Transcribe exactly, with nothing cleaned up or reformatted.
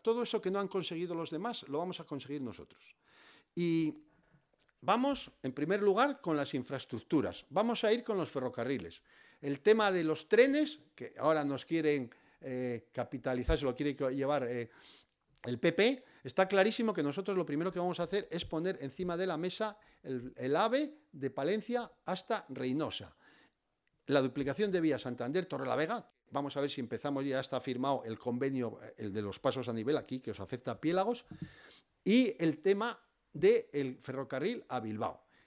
todo eso que no han conseguido los demás, lo vamos a conseguir nosotros. Y vamos, en primer lugar, con las infraestructuras. Vamos a ir con los ferrocarriles. El tema de los trenes, que ahora nos quieren eh, capitalizar, se lo quiere llevar eh, el P P, está clarísimo que nosotros lo primero que vamos a hacer es poner encima de la mesa el, el AVE de Palencia hasta Reynosa. La duplicación de vía Santander-Torrelavega, vamos a ver si empezamos, ya está firmado el convenio, el de los pasos a nivel aquí, que os afecta a Piélagos, y el tema del ferrocarril a Bilbao.